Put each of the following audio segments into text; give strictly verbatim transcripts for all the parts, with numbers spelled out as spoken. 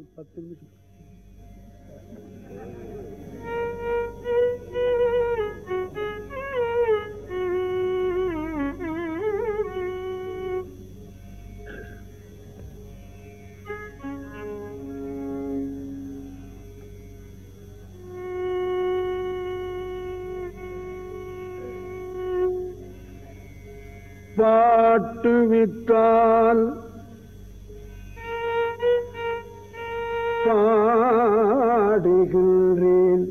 பத்து நிமிஷம் பாட்டு விட்டால் பாடுகின்றேன்,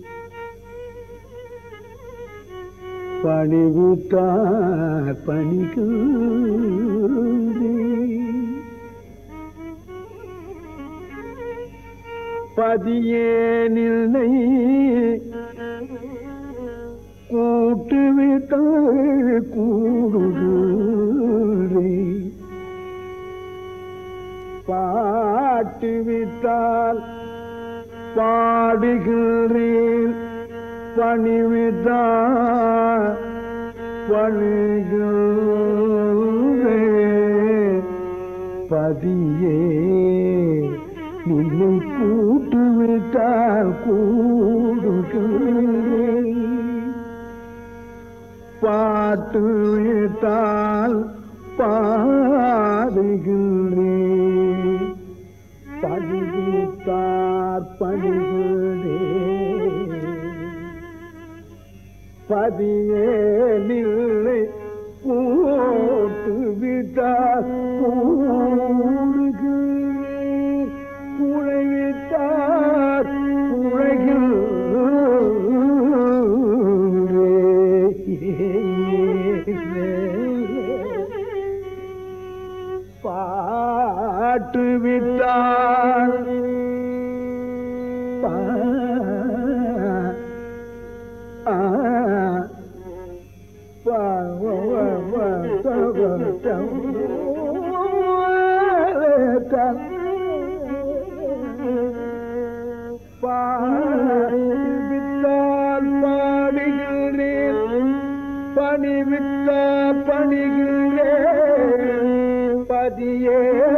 பணிவிட்டால் பணிகின்றேன். பதியேனில்லை கூட்டுவிட்டால் கூடுகின்றேன், பாட்டு விட்டால் பாடுகின்றேன், பணிவிட்டால் பணிகின்றேன். பதியே நின்னை கூட்டுவிட்டால் கூடுகின்றேன், பாட்டு விட்டால் பாடுகின்றேன், பணிவிட்டால் பணிகின்றேன். பதியே நில்லை கூட்டு விட்டால் கூடுகின்றேன், குழைவிட்டால் குழைகின்றேன். பாட்டு விட்டால் பாடிவிட்டால் பாடுகின்றேன், பணிவிட்டால் பணிகின்றேன். பதியே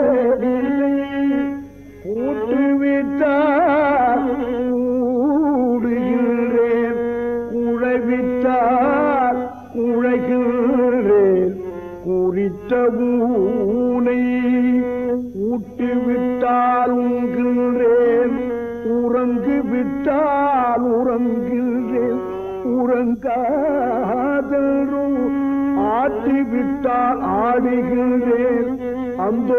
கூட்டுவிட்டால் கூடுகின்றேன், குழைவிட்டால் குழைகின்றேன். குறித்த ஊனை ஊட்டிவிட்டால் உண்கின்றேன், உறங்கு விட்டால் உறங்குகின்றேன். உறங்காதரும் ஆட்டிவிட்டால் ஆடுகின்றேன். அந்தோ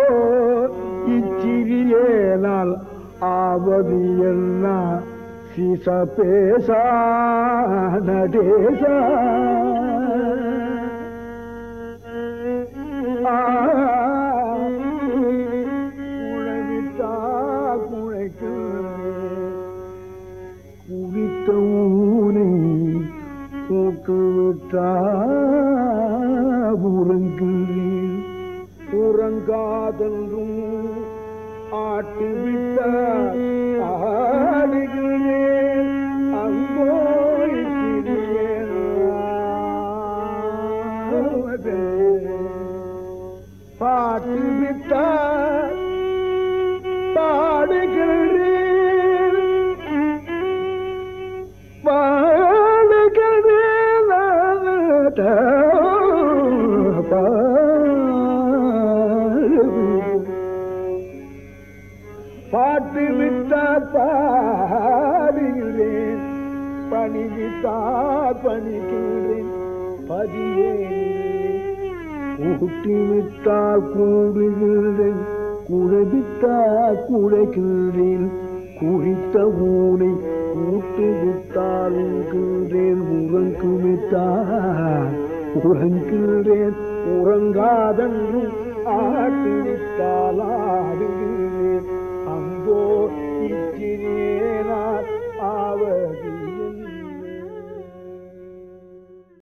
இச்சிறியேனால் ஆவது என்ன சிச பேசா நடேசா. குழைவிட்டா குழைக்கின்றேன், குவித்த ஊனை கூட்டுவிட்டா உறங்குகிறேன். உறங்காதென்றும் ஆட்டுவிட்ட ஆடுகிறேன். அங்கோ பாட்டு விட்டால் பாடுகிறேன், பாடுகிறேன். பாட்டு விட்டால் பாடுகிறேன், பணிவிட்டால் பணிகின்றேன். பதியே கூட்டிவிட்டால் கூடுகின்றேன், குழைவிட்டால் குழைகின்றேன். குறித்த ஊனை கூட்டுவிட்டால் உண்கின்றேன், உறங்குவிட்டால் உறங்குகின்றேன். உறங்காதென்றும் ஆட்டுவிட்டால்